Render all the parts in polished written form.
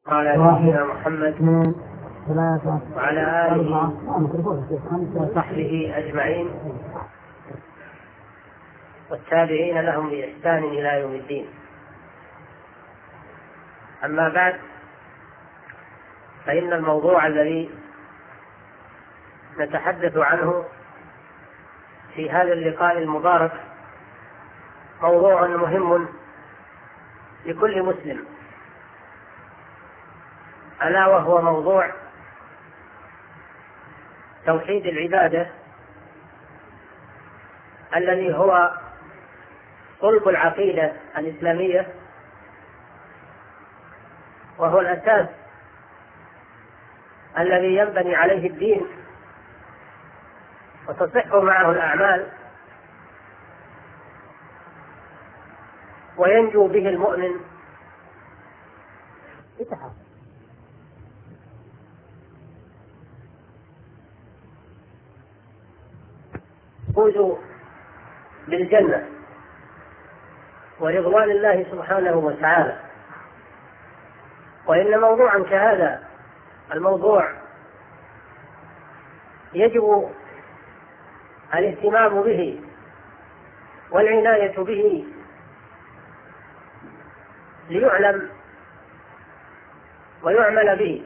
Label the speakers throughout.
Speaker 1: وعلى سيدنا محمد وعلى آله وصحبه أجمعين والتابعين لهم بإحسان إلى يوم الدين. أما بعد، فإن الموضوع الذي نتحدث عنه في هذا اللقاء المبارك موضوع مهم لكل مسلم، ألا وهو موضوع توحيد العبادة الذي هو صلب العقيدة الإسلامية، وهو الأساس الذي ينبني عليه الدين وتصح معه الأعمال وينجو به المؤمن يفوز بالجنة ورضوان الله سبحانه وتعالى. وإن موضوعا كهذا الموضوع يجب الاهتمام به والعناية به ليعلم ويعمل به.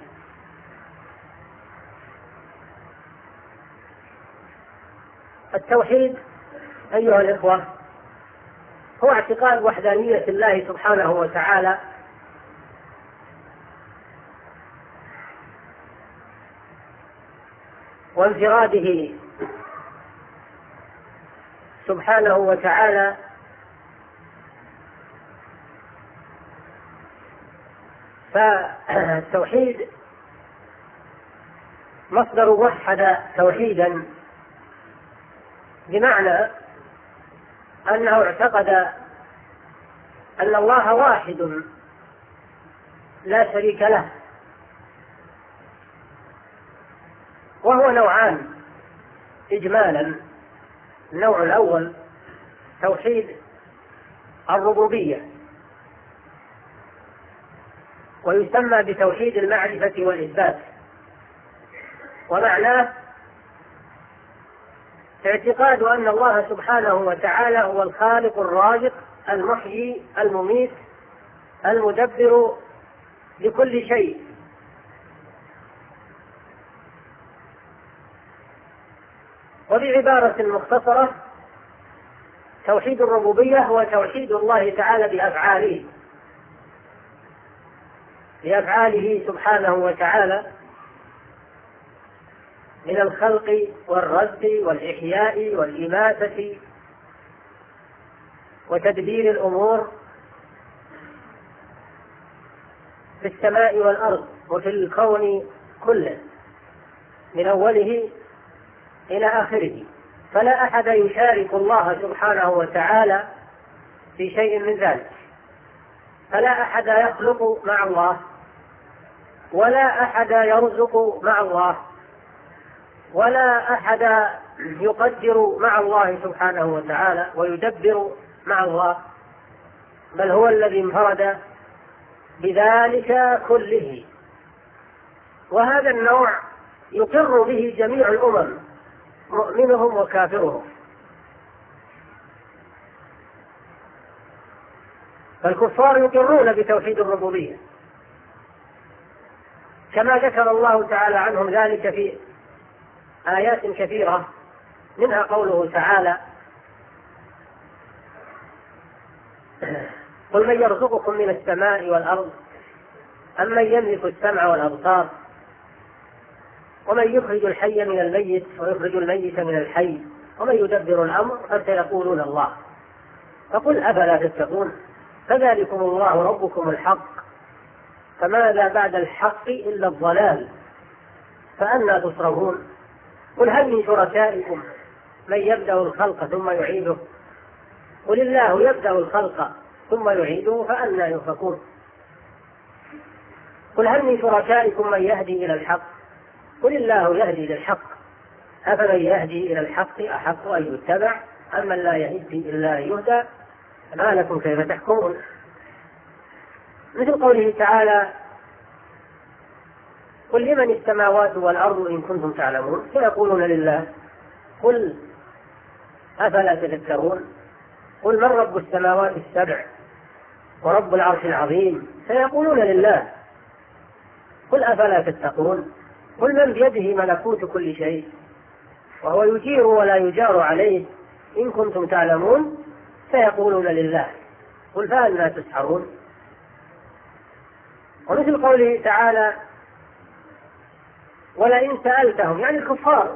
Speaker 1: التوحيد أيها الإخوة هو اعتقاد وحدانية الله سبحانه وتعالى وانفراده سبحانه وتعالى فالتوحيد مصدر وحد توحيدا، بمعنى أنه اعتقد أن الله واحد لا شريك له، وهو نوعان إجمالا. النوع الأول توحيد الربوبية، ويسمى بتوحيد المعرفة والإثبات، ومعناه اعتقاد أن الله سبحانه وتعالى هو الخالق الرازق المحيي المميت المدبر لكل شيء، وبعبارة مختصرة توحيد الربوبية هو توحيد الله تعالى بأفعاله سبحانه وتعالى من الخلق والرزق والإحياء والإماتة وتدبير الأمور في السماء والأرض وفي الكون كله من أوله إلى آخره. فلا أحد يشارك الله سبحانه وتعالى في شيء من ذلك، فلا أحد يخلق مع الله، ولا أحد يرزق مع الله، ولا أحد يقدر مع الله سبحانه وتعالى ويدبر مع الله، بل هو الذي انفرد بذلك كله. وهذا النوع يقر به جميع الأمم، مؤمنهم وكافرهم. فالكفار يقرون بتوحيد الربوبية كما ذكر الله تعالى عنهم ذلك في آيات كثيرة، منها قوله تعالى: قل من يرزقكم من السماء والأرض أم من يملك السمع والأبصار ومن يخرج الحي من الميت ويخرج الميت من الحي ومن يدبر الأمر فسيقولون الله. فقل أفلا تتقون فذلكم الله ربكم الحق فماذا بعد الحق إلا الضلال فأنى تصرفون. قل هل من شركائكم من يبدأ الخلق ثم يعيده قل الله يبدأ الخلق ثم يعيده فأنى يؤفكون. قل هل من شركائكم من يهدي إلى الحق قل الله يهدي للحق أفمن يهدي إلى الحق أحق أن يتبع أمن لا يهدي إلا أن يهدى ما لكم كيف تحكمون. مثل قوله تعالى: قل لمن السماوات والأرض إن كنتم تعلمون سيقولون لله. قل أفلا تذكرون. قل من رب السماوات السبع ورب العرش العظيم سيقولون لله. قل أفلا تتقون. قل من بيده ملكوت كل شيء وهو يجير ولا يجار عليه إن كنتم تعلمون سيقولون لله. قل فأنى تسحرون. ومثل قوله تعالى ولئن سألتهم، يعني الكفار،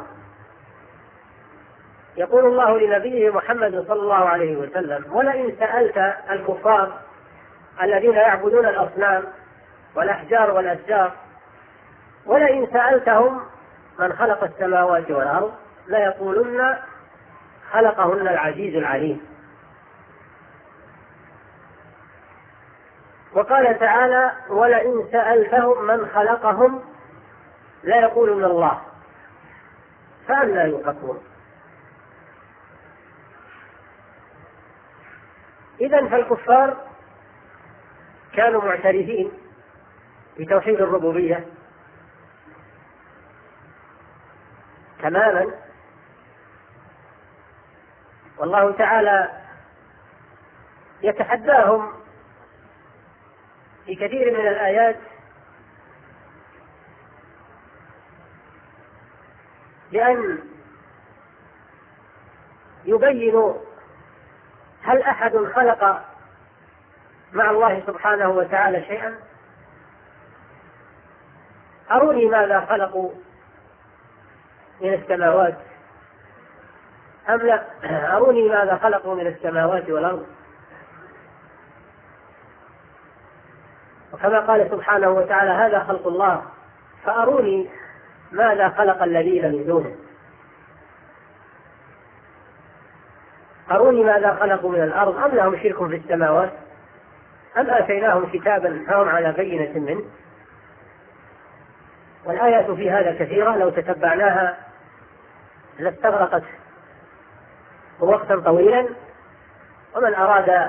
Speaker 1: يقول الله لنبيه محمد صلى الله عليه وسلم ولئن سألت الكفار الذين يعبدون الأصنام والأحجار والأشجار، ولئن سألتهم من خلق السماوات والأرض ليقولن خلقهن العزيز العليم. وقال تعالى ولئن سألتهم من خلقهم ليقولن الله. فأنى يؤفكون. إذن فالكفار كانوا معترفين بتوحيد الربوبية تماما، والله تعالى يتحداهم في كثير من الآيات لأن يبينوا هل أحد خلق مع الله سبحانه وتعالى شيئا؟ أروني ماذا خلقوا من السماوات أم لا؟ أروني ماذا خلقوا من السماوات والأرض. وكما قال سبحانه وتعالى هذا خلق الله فأروني ماذا خلق الذين من دونه. أروني ماذا خلقوا من الأرض أم لهم شرك في السماوات أم آتيناهم كتابا فهم على بينة منه. والآيات في هذا كثيرة لو تتبعناها لاستغرقت وقتا طويلا، ومن أراد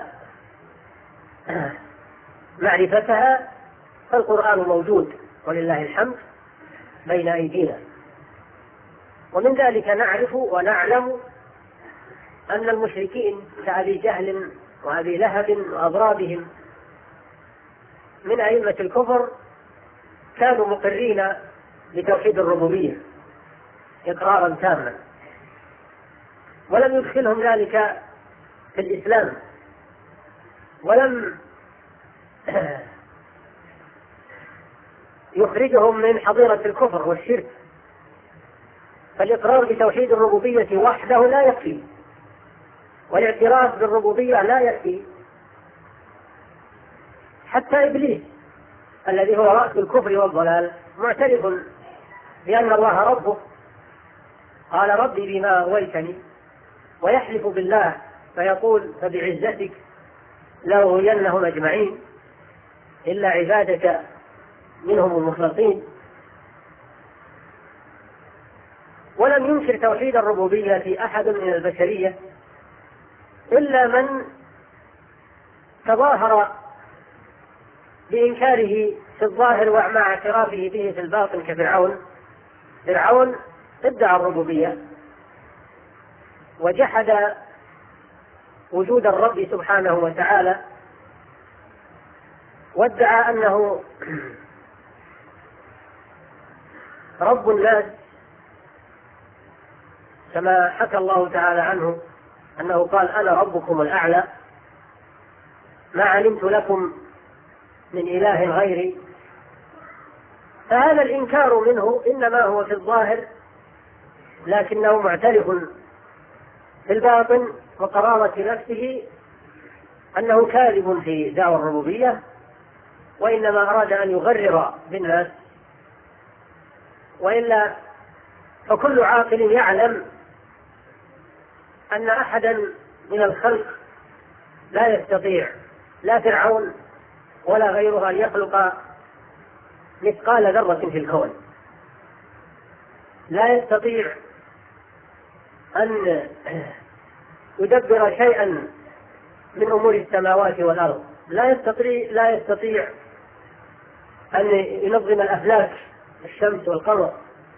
Speaker 1: معرفتها فالقرآن موجود ولله الحمد بين أيدينا. ومن ذلك نعرف ونعلم أن المشركين كأبي جهل وأبي لهب وأضرابهم من أئمة الكفر كانوا مقرين بتوحيد الربوبية إقرارا تاما، ولم يدخلهم ذلك في الإسلام، ولم يخرجهم من حظيرة الكفر والشرك. فالإقرار بتوحيد الربوبية وحده لا يكفي، والاعتراف بالربوبية لا يكفي. حتى إبليس الذي هو رأس الكفر والضلال معترف بأن الله ربه، قال ربي بما أغويتني، ويحلف بالله فيقول فبعزتك لأغوينهم أجمعين إلا عبادك منهم المخلصين. ولم ينكر توحيد الربوبية في أحد من البشرية إلا من تظاهر بإنكاره في الظاهر ومع اعترافه به في الباطن كفرعون. فرعون ادعى الربوبية وجحد وجود الرب سبحانه وتعالى، وادعى أنه رب الناس، كما حكى الله تعالى عنه أنه قال أنا ربكم الأعلى ما علمت لكم من إله غيري. فهذا الإنكار منه إنما هو في الظاهر، لكنه معترف في الباطن وقرارة نفسه أنه كاذب في دعوى الربوبية، وإنما أراد أن يغرر بالناس. وإلا فكل عاقل يعلم أن أحدا من الخلق لا يستطيع، لا فرعون ولا غيره، أن يخلق مثقال ذرة في الكون. لا يستطيع أن يدبر شيئا من أمور السماوات والأرض. لا يستطيع أن ينظم الأفلاك الشمس والقمر.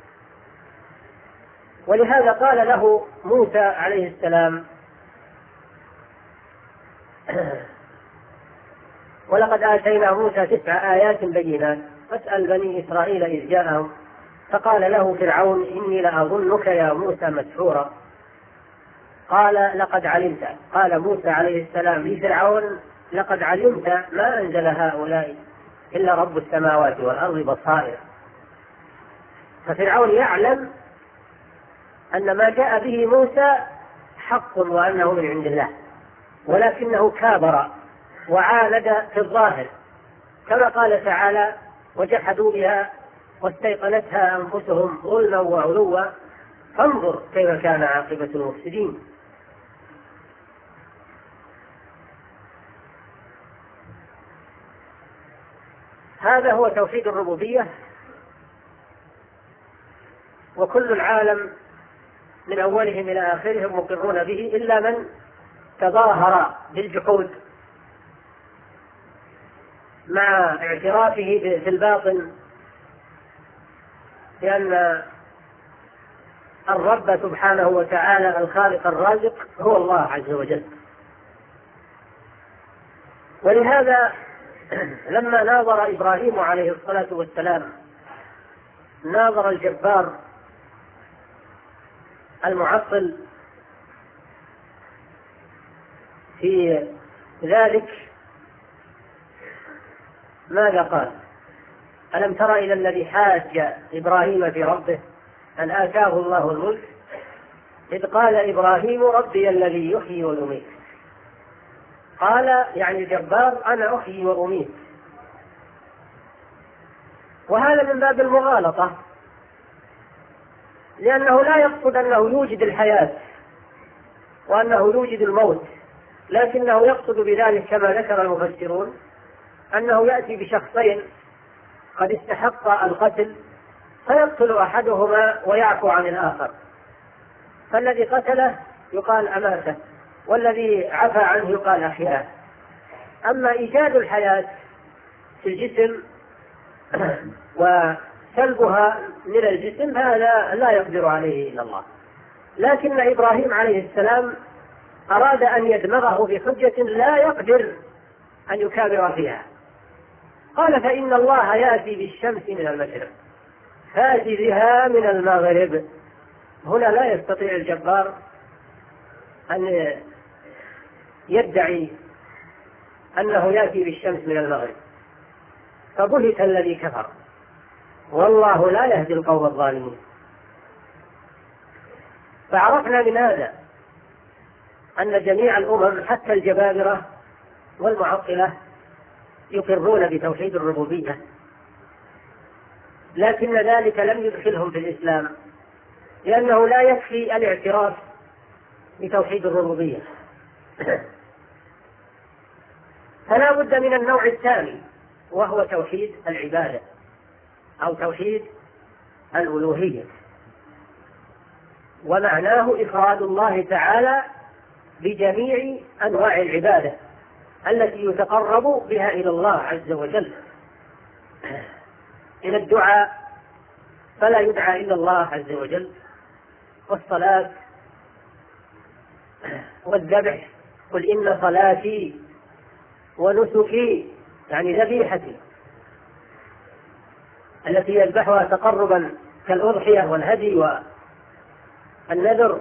Speaker 1: ولهذا قال له موسى عليه السلام: ولقد آتينا موسى 9 آيات بينات فاسأل بني إسرائيل إذ جاءهم فقال له فرعون إني لأظنك يا موسى مسحورا. قال لقد علمت، قال موسى عليه السلام لفرعون: لقد علمت ما أنزل هؤلاء إلا رب السماوات والأرض بصائر. ففرعون يعلم أن ما جاء به موسى حق وأنه من عند الله، ولكنه كابر وعاند في الظاهر، كما قال تعالى: وجحدوا بها واستيقنتها أنفسهم ظلما وعلوا فانظر كيف كان عاقبة المفسدين. هذا هو توحيد الربوبية، وكل العالم من أولهم إلى آخرهم مقرون به إلا من تظاهر بالجحود مع اعترافه في الباطن بأن الرب سبحانه وتعالى الخالق الرازق هو الله عز وجل. ولهذا لما ناظر إبراهيم عليه الصلاة والسلام ناظر الجبار المعطل في ذلك ماذا قال؟ ألم تر إلى الذي حاج إبراهيم في ربه أن آتاه الله الملك إذ قال إبراهيم ربي الذي يحيي ويميت. قال يعني الجبار أنا أحيي وأميت، وهذا من باب المغالطة، لأنه لا يقصد أنه يوجد الحياة وأنه يوجد الموت، لكنه يقصد بذلك كما ذكر المفسرون أنه يأتي بشخصين قد استحق القتل فيقتل أحدهما ويعفو عن الآخر، فالذي قتله يقال أماته والذي عفى عنه يقال أحياه. أما إيجاد الحياة في الجسم وسلبها من الجسم هذا لا يقدر عليه إلا الله، لكن إبراهيم عليه السلام أراد أن يدمغه بحجة لا يقدر أن يكابر فيها. قال فإن الله يأتي بالشمس من المشرق فأتي بها من المغرب. هنا لا يستطيع الجبار أن يدعي أنه يأتي بالشمس من المغرب، فبهت الذي كفر والله لا يهدي القوم الظالمين. فعرفنا من هذا أن جميع الأمم حتى الجبابرة والمعطلة يقرون بتوحيد الربوبية، لكن ذلك لم يدخلهم في الإسلام، لأنه لا يكفي الاعتراف بتوحيد الربوبية، فلا بد من النوع الثاني وهو توحيد العبادة أو توحيد الألوهية، ومعناه إفراد الله تعالى بجميع أنواع العبادة التي يتقرب بها إلى الله عز وجل. إلى الدعاء فلا يدعى إلا الله عز وجل، والصلاة والذبح قل إن صلاتي ونسكي يعني ذبيحتي التي يذبحها تقربا كالأضحية والهدي والنذر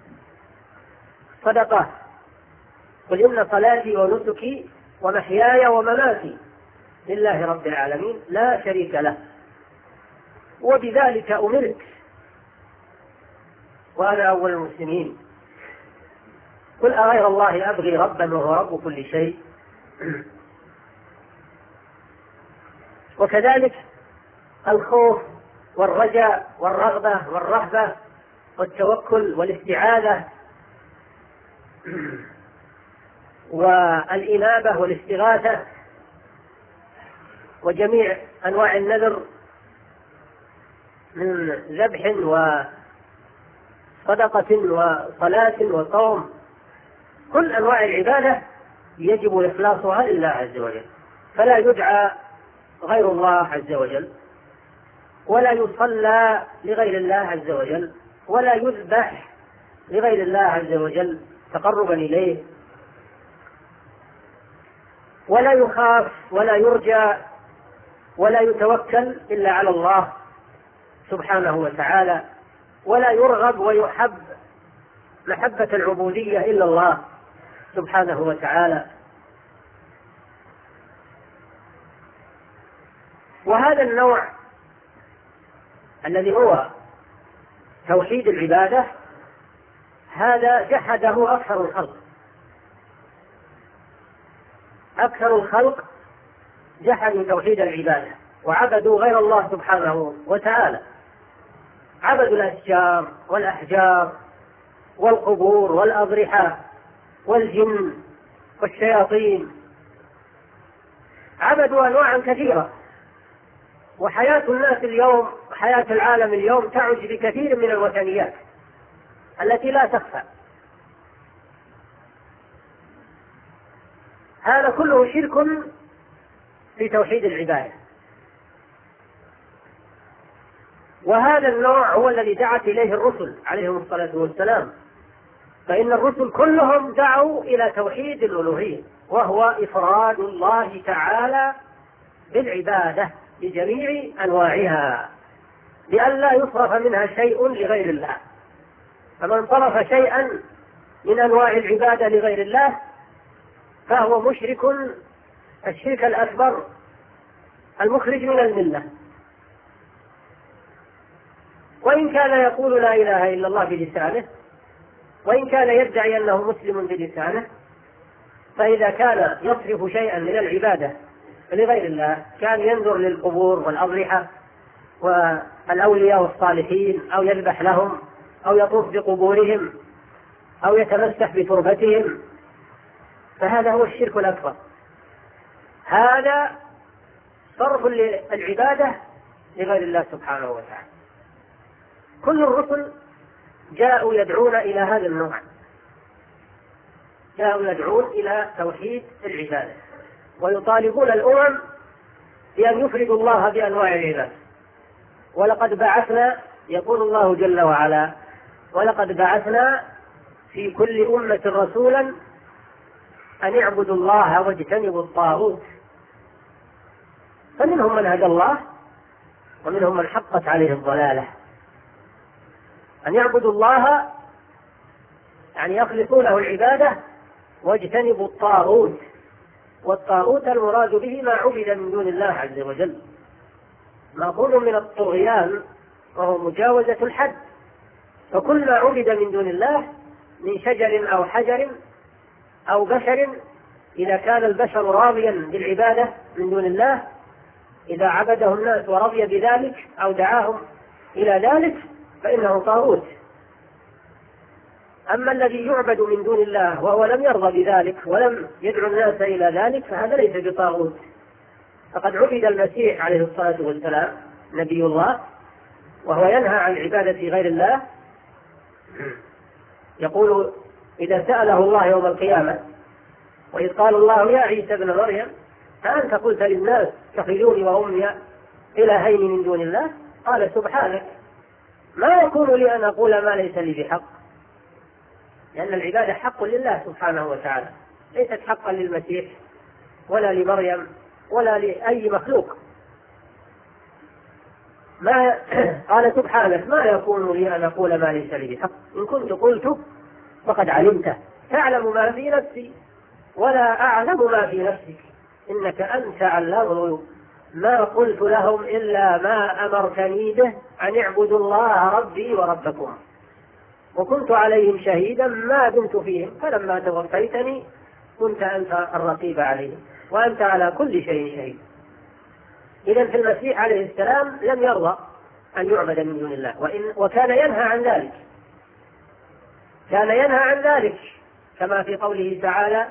Speaker 1: صدقة. قل إن صلاتي ونسكي ومحياي ومماتي لله رب العالمين لا شريك له وبذلك أمرت وأنا أول المسلمين. قل أغير الله أبغي ربا وهو رب كل شيء. وكذلك الخوف والرجاء والرغبة والرهبة والتوكل والاستعاذة والإنابة والاستغاثة وجميع أنواع النذر من ذبح وصدقة وصلاة وصوم، كل أنواع العبادة يجب إخلاصها لله عز وجل، فلا يدعى غير الله عز وجل ولا يصلى لغير الله عز وجل، ولا يذبح لغير الله عز وجل تقربا إليه، ولا يخاف ولا يرجى ولا يتوكل إلا على الله سبحانه وتعالى، ولا يرغب ويحب محبة العبودية إلا الله سبحانه وتعالى. وهذا النوع الذي هو توحيد العبادة هذا جحده أكثر الخلق. أكثر الخلق جحدوا توحيد العبادة وعبدوا غير الله سبحانه وتعالى، عبدوا الأشجار والأحجار والقبور والأضرحة والجن والشياطين، عبدوا أنواعا كثيرة. وحياة الناس اليوم، حياة العالم اليوم تعج بكثير من الوثنيات التي لا تخفى. هذا كله شرك في توحيد العبادة. وهذا النوع هو الذي دعت إليه الرسل عليهم الصلاة والسلام، فإن الرسل كلهم دعوا إلى توحيد الألوهية، وهو إفراد الله تعالى بالعبادة بجميع أنواعها، لئلا يصرف منها شيء لغير الله. فمن صرف شيئا من أنواع العبادة لغير الله فهو مشرك الشرك الأكبر المخرج من الملة. وإن كان يقول لا إله إلا الله بلسانه، وإن كان يدعي أنه مسلم بلسانه، فإذا كان يصرف شيئا من العبادة لغير الله، كان ينظر للقبور والأضرحة والأولياء والصالحين، أو يذبح لهم، أو يطوف بقبورهم، أو يتمسح بتربتهم، فهذا هو الشرك الأكبر. هذا صرف العبادة لغير الله سبحانه وتعالى. كل الرسل جاءوا يدعون إلى هذا النوع، جاءوا يدعون إلى توحيد العبادة، ويطالبون الأمم بأن يفردوا الله بأنواع العبادة. ولقد بعثنا، يقول الله جل وعلا: ولقد بعثنا في كل أمة رسولا أن اعبدوا الله واجتنبوا الطاغوت. فمنهم من هدى الله ومنهم من حقت عليه الضلالة. أن يعبدوا الله يعني يخلصوا له العبادة، واجتنبوا الطاغوت. والطاغوت المراد به ما عبد من دون الله عز وجل، مأخوذ من الطغيان وهو مجاوزة الحد. فكل ما عبد من دون الله من شجر أو حجر أو بشر، إذا كان البشر راضيا بالعبادة من دون الله، إذا عبده الناس ورضي بذلك أو دعاهم إلى ذلك فإنه طاغوت. أما الذي يعبد من دون الله وهو لم يرضى بذلك ولم يدعو الناس إلى ذلك فهذا ليس بطاغوت. فقد عبد المسيح عليه الصلاة والسلام نبي الله وهو ينهى عن عبادة غير الله، يقول إذا سأله الله يوم القيامة: وإذ قال الله يا عيسى ابن مريم أأنت قلت للناس اتخذوني وأمي إلهين من دون الله؟ قال: سبحانك، ما يكون لي أن أقول ما ليس لي بحق. لأن العبادة حق لله سبحانه وتعالى، ليست حقا للمسيح ولا لمريم ولا لأي مخلوق. ما قال: سبحانك، ما يكون لي أن أقول ما ليس لي بحق، إن كنت قلت فقد علمته، تعلم ما في نفسي ولا أعلم ما في نفسك، إنك أنت علام الغيوب. ما قلت لهم إلا ما أمرتني به أن اعبدوا الله ربي وربكم، وكنت عليهم شهيدا ما دمت فيهم، فلما توفيتني كنت أنت الرقيب عليهم وأنت على كل شيء شهيد. إذن في المسيح عليه السلام لم يرضى أن يعبد من دون الله، وكان ينهى عن ذلك، كان ينهى عن ذلك، كما في قوله تعالى: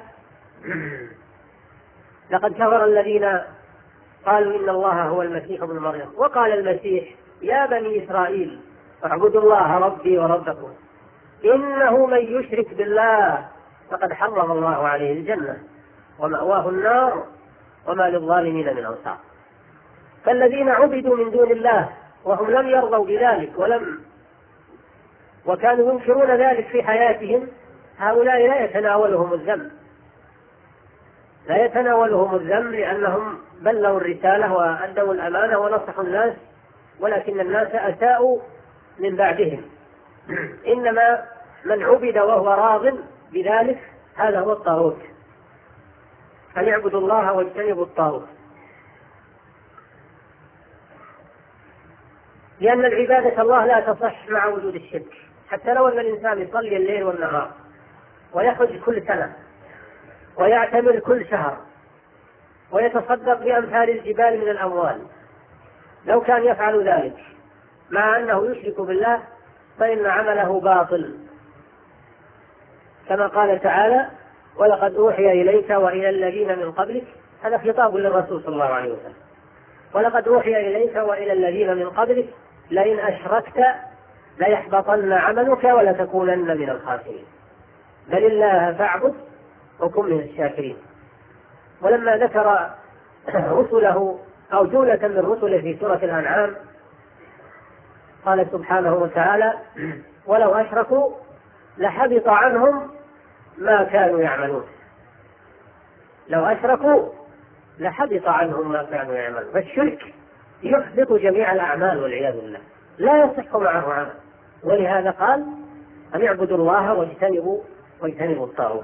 Speaker 1: لقد كفر الذين قالوا إن الله هو المسيح ابن مريم، وقال المسيح: يا بني إسرائيل اعبدوا الله ربي وربكم، إنه من يشرك بالله فقد حرم الله عليه الجنة ومأواه النار وما للظالمين من أنصار. فالذين عبدوا من دون الله وهم لم يرضوا بذلك وكانوا ينكرون ذلك في حياتهم، هؤلاء لا يتناولهم الذم لأنهم بلغوا الرسالة وأدوا الأمانة ونصحوا الناس، ولكن الناس أساءوا من بعدهم. إنما من عبد وهو راض بذلك هذا هو الطاغوت، أن يعبدوا الله واجتنبوا الطاغوت. لأن العبادة الله لا تصح مع وجود الشرك، حتى لو أن الإنسان يصلي الليل والنهار ويحج كل سنة ويعتمر كل شهر ويتصدق بأمثال الجبال من الأموال، لو كان يفعل ذلك مع أنه يشرك بالله فإن عمله باطل، كما قال تعالى: ولقد أوحي إليك وإلى الذين من قبلك. هذا خطاب للرسول صلى الله عليه وسلم: ولقد أوحي إليك وإلى الذين من قبلك لئن أشركت ليحبطن عملك ولتكونن من الخاسرين، بل الله فاعبد وكن من الشاكرين. ولما ذكر رسله أو جملة من رسله في سورة الأنعام قال سبحانه وتعالى: ولو أشركوا لحبط عنهم ما كانوا يعملون. لو أشركوا لحبط عنهم ما كانوا يعملون. فالشرك يحبط جميع الأعمال والعياذ بالله، لا يصح معه عمل. ولهذا قال: أن يعبدوا الله واجتنبوا الطاغوت.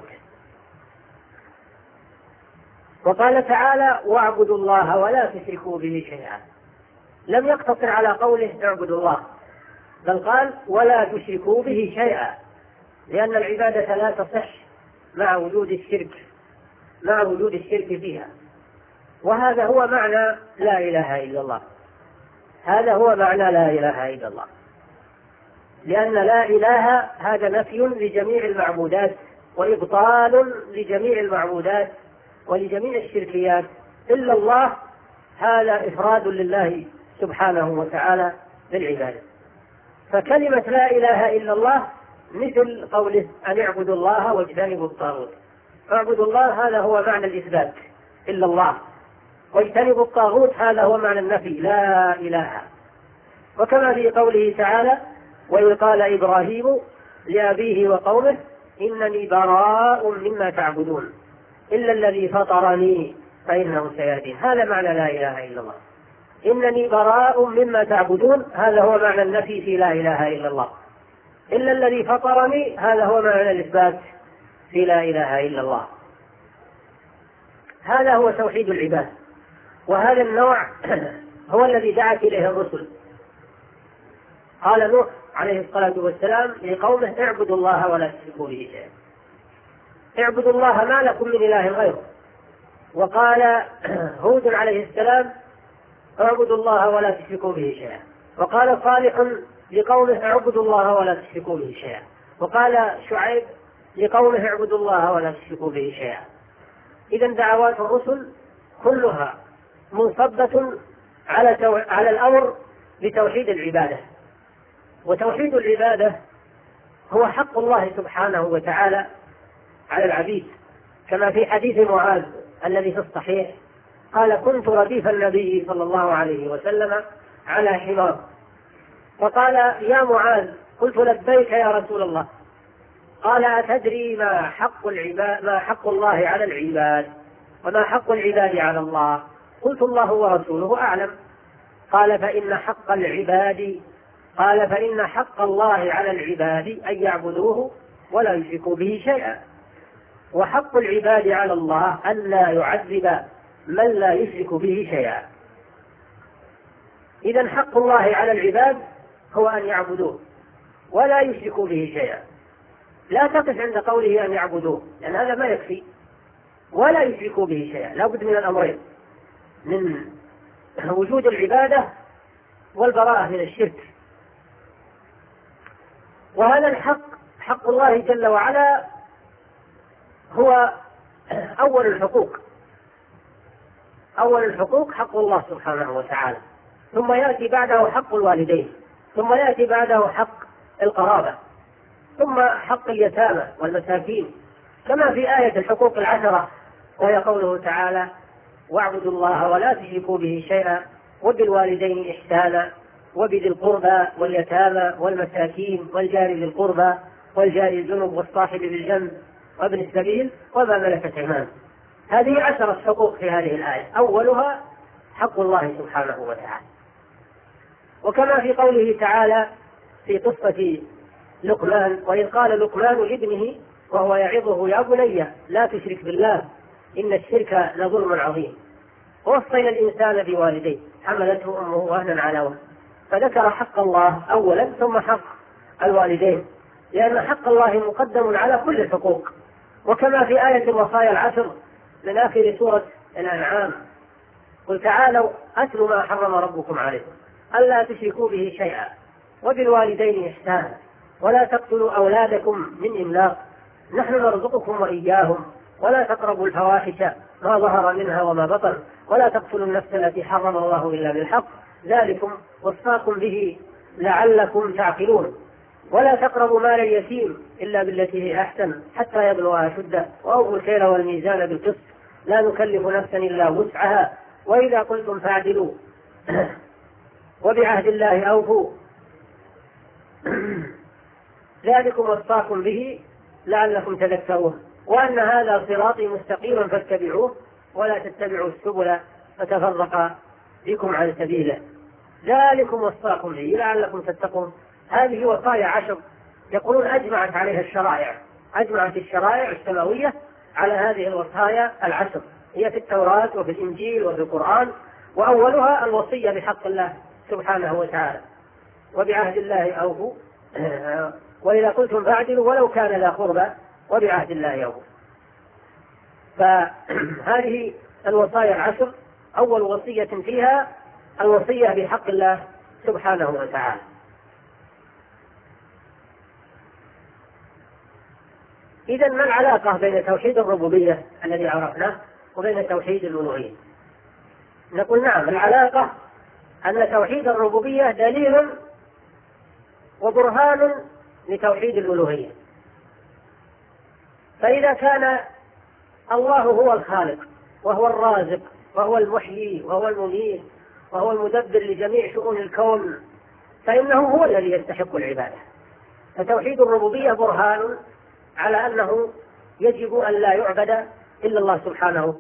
Speaker 1: وقال تعالى: واعبدوا الله ولا تشركوا به شيئا. لم يقتصر على قوله اعبدوا الله، بل قال: ولا تشركوا به شيئا، لأن العبادة لا تصح مع وجود الشرك فيها. وهذا هو معنى لا إله إلا الله. هذا هو معنى لا إله إلا الله، لأن لا إله هذا نفي لجميع المعبودات وإبطال لجميع المعبودات ولجميع الشركيات إلا الله. هذا إفراد لله سبحانه وتعالى بالعبادة. فكلمة لا إله إلا الله مثل قوله: أن اعبدوا الله واجتنبوا الطاغوت. اعبدوا الله هذا هو معنى الإثبات إلا الله، واجتنبوا الطاغوت هذا هو معنى النفي لا إله. وكما في قوله تعالى: وإذ قال إبراهيم لأبيه وقومه إنني براء مما تعبدون إلا الذي فطرني فإنه سيهدين. هذا معنى لا إله إلا الله. إنني براء مما تعبدون هذا هو معنى النفي في لا إله إلا الله. إلا الذي فطرني هذا هو معنى الإثبات في لا إله إلا الله. هذا هو توحيد العباد، وهذا النوع هو الذي دعت إليه الرسل. قال نوح عليه الصلاة والسلام لقومه: اعبدوا الله ولا تشركوا به شيئا. اعبدوا الله ما لكم من إله غيره. وقال هود عليه السلام: اعبدوا الله ولا تشركوا به شيئا. وقال صالح لقومه: اعبدوا الله ولا تشركوا به شيئا. وقال شعيب لقومه: اعبدوا الله ولا تشركوا به شيئا. إذن دعوات الرسل كلها منصبة على الأمر بتوحيد العبادة. وتوحيد العبادة هو حق الله سبحانه وتعالى على العبيد، كما في حديث معاذ الذي في الصحيح قال: كنت رديف النبي صلى الله عليه وسلم على حمار، فقال: يا معاذ. قلت: لبيك يا رسول الله. قال: أتدري ما حق الله على العباد وما حق العباد على الله؟ قلت: الله ورسوله أعلم. قال: فإن حق الله على العباد أن يعبدوه ولا يشركوا به شيئا، وحق العباد على الله أن لا يعذب من لا يشرك به شيئا. إذن حق الله على العباد هو أن يعبدوه ولا يشركوا به شيئا. لا تقف عند قوله أن يعبدوه، لأن هذا ما يكفي. ولا يشركوا به شيئا، لا بد من الأمرين: من وجود العبادة والبراءة من الشرك. وهذا الحق حق الله جل وعلا هو أول الحقوق حق الله سبحانه وتعالى، ثم يأتي بعده حق الوالدين، ثم يأتي بعده حق القرابة، ثم حق اليتامى والمساكين، كما في آية الحقوق العشرة وهي قوله تعالى: واعبدوا الله ولا تشركوا به شيئا وبالوالدين إحسانا وبذي القربى واليتامى والمساكين والجار ذي القربى والجار الجنب والصاحب بالجنب وابن السبيل وما ملكت أيمانكم. هذه 10 حقوق في هذه الآية، أولها حق الله سبحانه وتعالى. وكما في قوله تعالى في قصة لقمان: وإذ قال لقمان لابنه وهو يعظه يا بني لا تشرك بالله إن الشرك لظلم عظيم. ووصينا الإنسان بوالديه حملته أمه وهنا على وهن. فذكر حق الله أولا ثم حق الوالدين، لأن حق الله مقدم على كل الحقوق. وكما في آية الوصايا 10 من آخر سورة الأنعام: قل تعالوا أتل ما حرم ربكم عليكم ألا تشركوا به شيئا وبالوالدين إحسانا ولا تقتلوا أولادكم من إملاق نحن نرزقكم وإياهم ولا تقربوا الفواحش ما ظهر منها وما بطن ولا تقتلوا النفس التي حرم الله إلا بالحق ذلكم وصاكم به لعلكم تعقلون ولا تقربوا مال اليتيم إلا بالتي هي أحسن حتى يبلغ أشده وأوفوا الكيل والميزان بالقسط لا نكلف نفسا إلا وسعها وإذا قلتم فاعدلوا وبعهد الله أوفوا ذلكم وصاكم به لعلكم تذكرون وأن هذا صراطي مستقيما فاتبعوه ولا تتبعوا السبل فتفرق بكم عن سبيله ذلكم وصاكم به لعلكم تتقون. هذه وصايا 10 يقولون أجمعت عليها الشرائع، أجمعت الشرائع السماوية على هذه الوصايا 10، هي في التوراة وفي الإنجيل وفي القرآن. وأولها الوصية بحق الله سبحانه وتعالى وبعهد الله أوفوا وإذا قلتم فاعدلوا ولو كان ذا قربى وبعهد الله أوفوا. فهذه الوصايا 10 أول وصية فيها الوصية بحق الله سبحانه وتعالى. إذن ما العلاقة بين توحيد الربوبية الذي عرفناه وبين توحيد الألوهية؟ نقول نعم، العلاقة أن توحيد الربوبية دليل وبرهان لتوحيد الألوهية. فإذا كان الله هو الخالق وهو الرازق وهو المحيي وهو المميت وهو المدبر لجميع شؤون الكون فإنه هو الذي يستحق العبادة. فتوحيد الربوبية برهان على أنه يجب أن لا يعبد إلا الله سبحانه.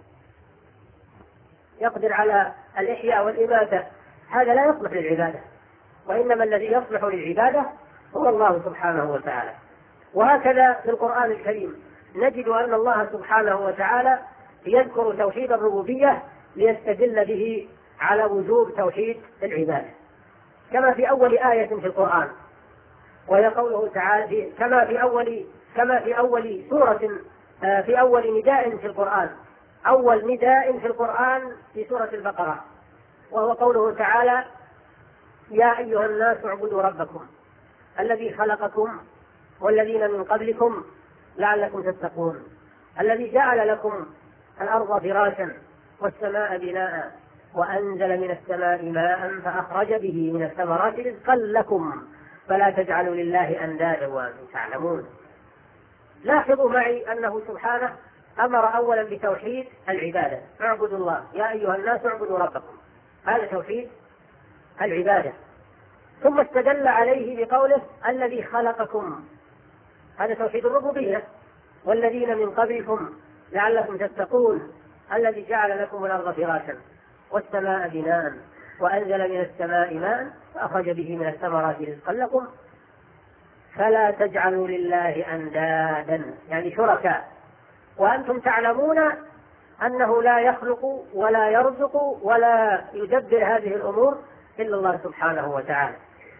Speaker 1: يقدر على الإحياء والإماتة، هذا لا يصلح للعبادة، وإنما الذي يصلح للعبادة هو الله سبحانه وتعالى. وهكذا في القرآن الكريم نجد أن الله سبحانه وتعالى يذكر توحيد الربوبية ليستدل به على وجوب توحيد العبادة، كما في أول آية في القرآن، وهي قوله تعالى كما في أول سورة في أول نداء في القرآن، أول نداء في القرآن في سورة البقرة، وهو قوله تعالى: يا أيها الناس اعبدوا ربكم الذي خلقكم والذين من قبلكم لعلكم تتقون الذي جعل لكم الأرض فراشا والسماء بناء وأنزل من السماء ماء فأخرج به من الثمرات رزقا لكم فلا تجعلوا لله أندادا وأنتم تعلمون. لاحظوا معي أنه سبحانه أمر أولا بتوحيد العبادة: اعبدوا الله يا أيها الناس اعبدوا ربكم، هذا توحيد العبادة. ثم استدل عليه بقوله: الذي خلقكم، هذا توحيد الربوبية. والذين من قبلكم لعلكم تتقون الذي جعل لكم الأرض فراشا والسماء بناء وأنزل من السماء ماء فأخرج به من الثمرات رزقا لكم فلا تجعلوا لله أندادا، يعني شركاء، وأنتم تعلمون أنه لا يخلق ولا يرزق ولا يدبر هذه الأمور إلا الله سبحانه وتعالى.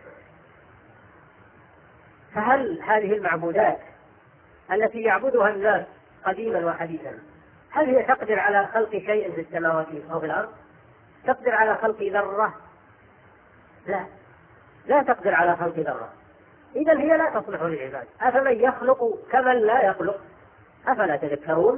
Speaker 1: فهل هذه المعبودات التي يعبدها الناس قديما وحديثا هل هي تقدر على خلق شيء في السماوات أو في الأرض؟ تقدر على خلق ذرة؟ لا تقدر على خلق ذرة. إذن هي لا تصلح للعباد. أفمن يخلق كمن لا يخلق؟ أفلا تذكرون؟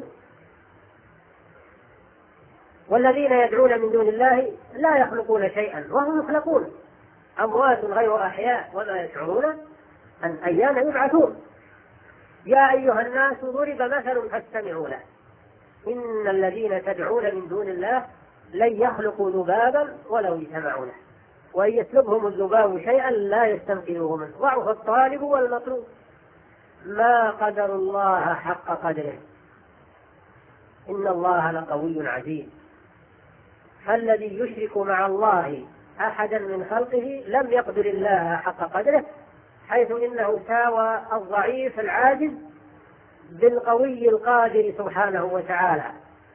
Speaker 1: والذين يدعون من دون الله لا يخلقون شيئا وهم يخلقون، أموات غير أحياء وما يشعرون أن أيان يبعثون. يا أيها الناس ضرب مثل فاستمعوا له إن الذين تدعون من دون الله لن يخلقوا ذبابا ولو اجتمعوا له وإن يسلبهم الذباب شيئا لا يستنقذوه منه، ضعف الطالب والمطلوب. ما قدر الله حق قدره، إن الله لقوي عزيز. فالذي يشرك مع الله أحدا من خلقه لم يقدر الله حق قدره، حيث إنه ساوى الضعيف العاجز بالقوي القادر سبحانه وتعالى،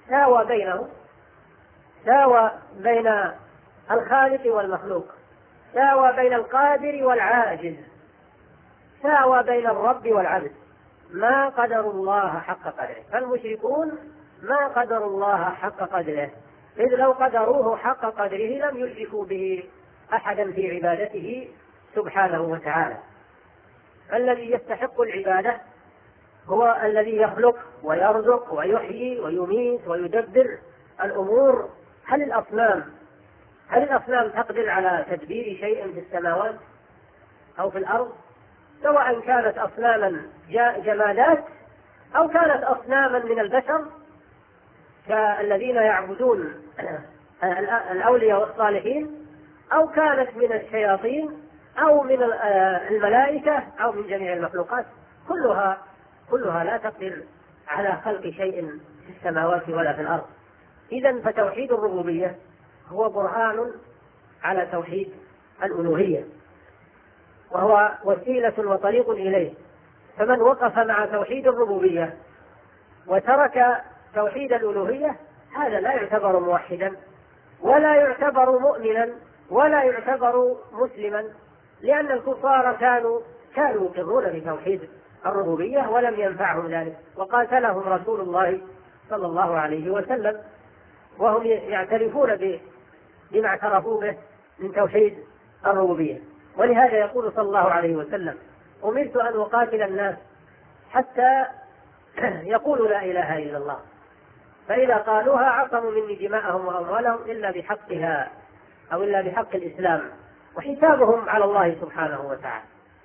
Speaker 1: ساوى بين الخالق والمخلوق، ساوى بين القادر والعاجز، ساوى بين الرب والعبد. ما قدروا الله حق قدره، فالمشركون ما قدروا الله حق قدره، إذ لو قدروه حق قدره لم يشركوا به أحدا في عبادته سبحانه وتعالى. الذي يستحق العبادة هو الذي يخلق ويرزق ويحيي ويميت ويدبر الأمور. هل الأصنام تقدر على تدبير شيء في السماوات أو في الأرض، سواء كانت أصناما جمادات أو كانت أصناما من البشر كالذين يعبدون الأولياء والصالحين، أو كانت من الشياطين أو من الملائكة أو من جميع المخلوقات، كلها لا تقدر على خلق شيء في السماوات ولا في الأرض. إذن فتوحيد الربوبية هو برهان على توحيد الألوهية، وهو وسيلة وطريق إليه. فمن وقف مع توحيد الربوبية وترك توحيد الألوهية هذا لا يعتبر موحدا ولا يعتبر مؤمنا ولا يعتبر مسلما، لأن الكفار كانوا يقرون بتوحيد الربوبية ولم ينفعهم ذلك، وقاتلهم رسول الله صلى الله عليه وسلم وهم يعترفون بما اعترفوا به من توحيد الربوبية. ولهذا يقول صلى الله عليه وسلم: أمرت أن أقاتل الناس حتى يقولوا لا إله إلا الله، فإذا قالوها عصموا مني دماءهم وأموالهم إلا بحقها أو إلا بحق الإسلام، وحسابهم على الله سبحانه وتعالى.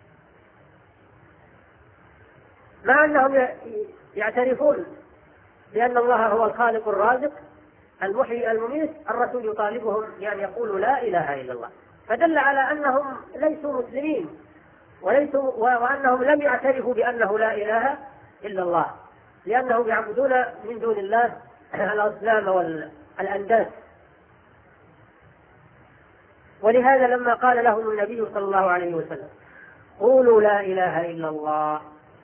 Speaker 1: مع أنهم يعترفون بأن الله هو الخالق الرازق المحيي المميت، الرسول يطالبهم بأن يقولوا لا إله إلا الله، فدل على أنهم ليسوا مسلمين وأنهم لم يعترفوا بأنه لا إله إلا الله، لأنهم يعبدون من دون الله الأصنام والأنداد. ولهذا لما قال لهم النبي صلى الله عليه وسلم: قولوا لا إله إلا الله،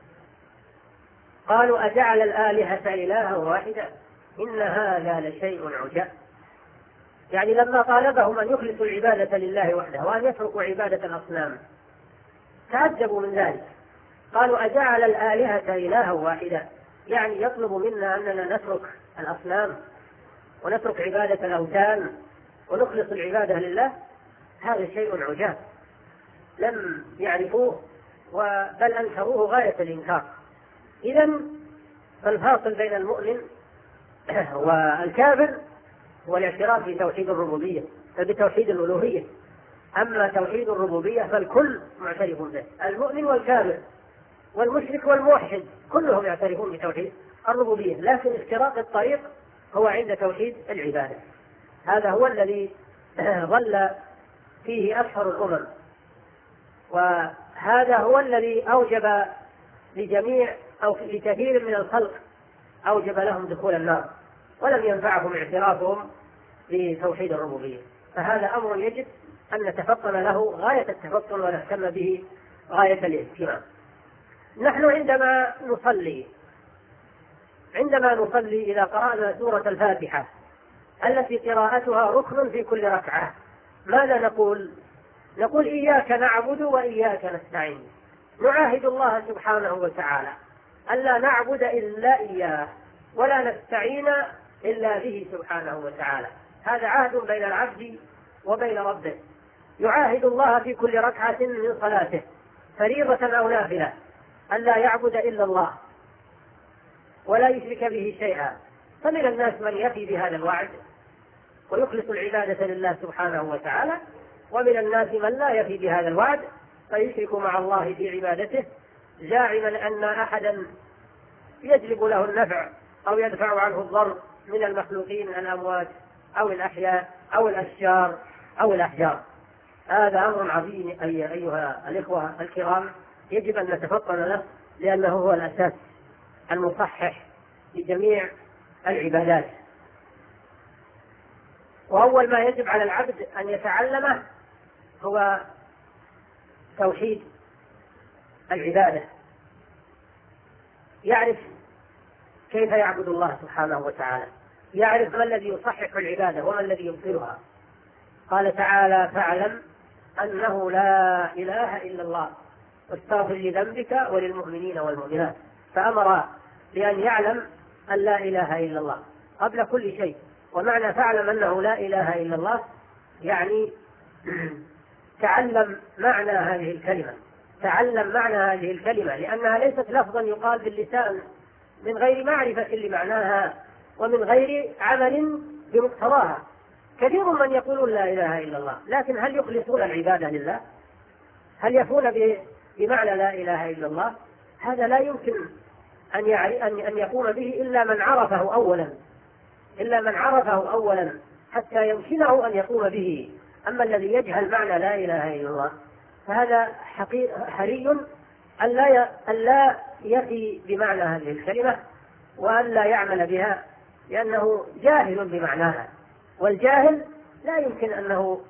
Speaker 1: قالوا: أجعل الآلهة إلها واحدا إن هذا لشيء عجاب. يعني لما طالبهم أن يخلصوا العبادة لله وحده وأن يتركوا عبادة الأصنام تعجبوا من ذلك، قالوا: أجعل الآلهة إلها واحدا، يعني يطلب منا أننا نترك الأصنام ونترك عبادة الأوثان ونخلص العبادة لله؟ هذا شيء عجاب، لم يعرفوه بل أنكروه غاية الإنكار. إذن فالفاصل بين المؤمن والكافر هو الاعتراف بتوحيد الربوبية بتوحيد الألوهية. أما توحيد الربوبية فالكل معترف به، المؤمن والكافر والمشرك والموحد كلهم يعترفون بتوحيد الربوبية، لكن افتراق الطريق هو عند توحيد العبادة. هذا هو الذي ظل فيه أكثر الأمم، وهذا هو الذي أوجب لجميع أو لكثير من الخلق أوجب لهم دخول النار، ولم ينفعهم اعترافهم بتوحيد الربوبية. فهذا أمر يجب أن نتفطن له غاية التفطن ونهتم به غاية الاهتمام. نحن عندما نصلي إذا قرأنا سورة الفاتحة التي قراءتها ركن في كل ركعة، ماذا نقول؟ نقول: إياك نعبد وإياك نستعين، نعاهد الله سبحانه وتعالى ألا نعبد إلا إياه ولا نستعين إلا به سبحانه وتعالى. هذا عهد بين العبد وبين ربه، يعاهد الله في كل ركعة من صلاته فريضة أو نافلة ألا يعبد إلا الله ولا يشرك به شيئا. فمن الناس من يفي بهذا الوعد ويخلص العبادة لله سبحانه وتعالى، ومن الناس من لا يفي بهذا الوعد فيشرك مع الله في عبادته، زاعما أن أحدا يجلب له النفع أو يدفع عنه الضر من المخلوقين الأموات أو الأحياء أو الأشجار أو الأحجار. هذا أمر عظيم أيها الإخوة الكرام، يجب أن نتفطن له، لأنه هو الأساس المصحح لجميع العبادات. وأول ما يجب على العبد أن يتعلمه هو توحيد العبادة، يعرف كيف يعبد الله سبحانه وتعالى، يعرف ما الذي يصحح العبادة وما الذي يبطلها. قال تعالى: فاعلم أنه لا إله إلا الله واستغفر لذنبك وللمؤمنين والمؤمنات. فأمر بأن يعلم أن لا إله إلا الله قبل كل شيء. ومعنى فاعلم أنه لا إله إلا الله يعني تعلم معنى هذه الكلمة، تعلم معنى هذه الكلمة، لأنها ليست لفظا يقال باللسان من غير معرفة لمعناها ومن غير عمل بمقتضاها. كثير من يقولون لا إله إلا الله، لكن هل يخلصون العبادة لله؟ هل يفون بمعنى لا إله إلا الله؟ هذا لا يمكن أن يقوم به إلا من عرفه أولا حتى يمكنه أن يقوم به. أما الذي يجهل معنى لا إله إلا الله فهذا حري أن لا يفي بمعنى هذه الكلمة وأن لا يعمل بها، لأنه جاهل بمعناها، والجاهل لا يمكن أنه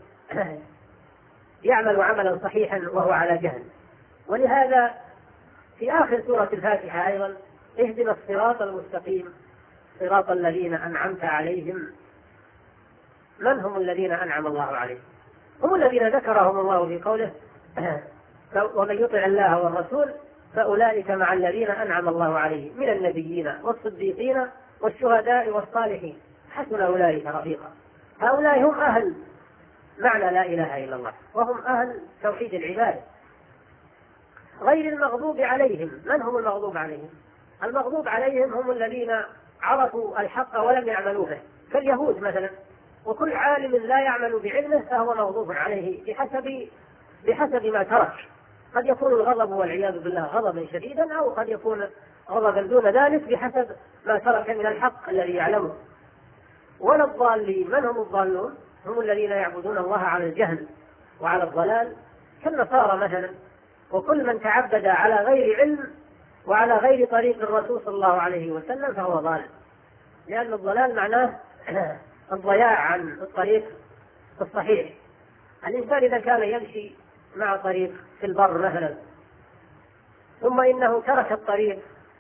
Speaker 1: يعمل عملا صحيحا وهو على جهل. ولهذا في آخر سورة الفاتحة أيضا: اهدنا الصراط المستقيم صراط الذين أنعمت عليهم. من هم الذين أنعم الله عليهم؟ هم الذين ذكرهم الله في قوله: ومن يطع الله والرسول فأولئك مع الذين أنعم الله عليهم من النبيين والصديقين والشهداء والصالحين حسن أولئك رفيقا. هؤلاء هم أهل معنى لا إله إلا الله، وهم أهل توحيد العبادة، غير المغضوب عليهم. من هم المغضوب عليهم؟ المغضوب عليهم هم الذين عرفوا الحق ولم يعملوا به، كاليهود مثلا. وكل عالم لا يعمل بعلمه فهو مغضوب عليه بحسب ما ترك. قد يكون الغضب والعياذ بالله غضبا شديدا، أو قد يكون غضبا دون ذلك بحسب ما ترك من الحق الذي يعلمه. ولا الضالين. من هم الضالون؟ هم الذين يعبدون الله على الجهل وعلى الضلال، كالنصارى مثلا. وكل من تعبد على غير علم وعلى غير طريق الرسول صلى الله عليه وسلم فهو ضال، لأن الضلال معناه الضياع عن الطريق الصحيح. الإنسان إذا كان يمشي مع طريق في البر مثلا، ثم إنه ترك الطريق،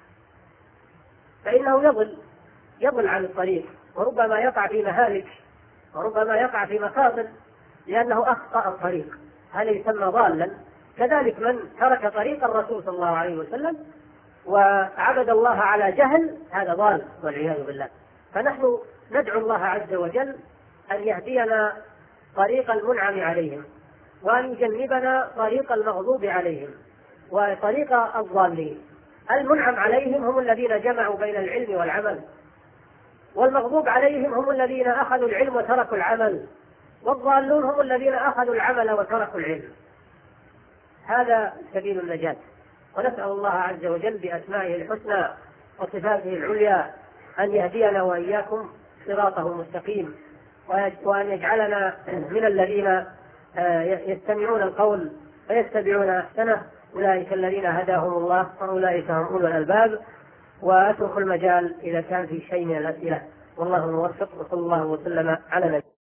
Speaker 1: فإنه يضل عن الطريق، وربما يقع في مهالك، وربما يقع في مخاطر لأنه أخطأ الطريق. هذا يسمى ضالا. كذلك من ترك طريق الرسول صلى الله عليه وسلم وعبد الله على جهل هذا ضال والعياذ بالله. فنحن ندعو الله عز وجل أن يهدينا طريق المنعم عليهم، وأن يجنبنا طريق المغضوب عليهم وطريق الضالين. المنعم عليهم هم الذين جمعوا بين العلم والعمل، والمغضوب عليهم هم الذين أخذوا العلم وتركوا العمل، والضالون هم الذين أخذوا العمل وتركوا العلم. هذا سبيل النجاة. ونسأل الله عز وجل بأسمائه الحسنى وصفاته العليا أن يهدينا وإياكم صراطه المستقيم، وأن يجعلنا من الذين يستمعون القول فيتبعون أحسنه. أولئك الذين هداهم الله وأولئك هم أولو الألباب. وأترك المجال إذا كان في شيء من الأسئلة، والله الموفق، وصلى الله وسلم على نبينا.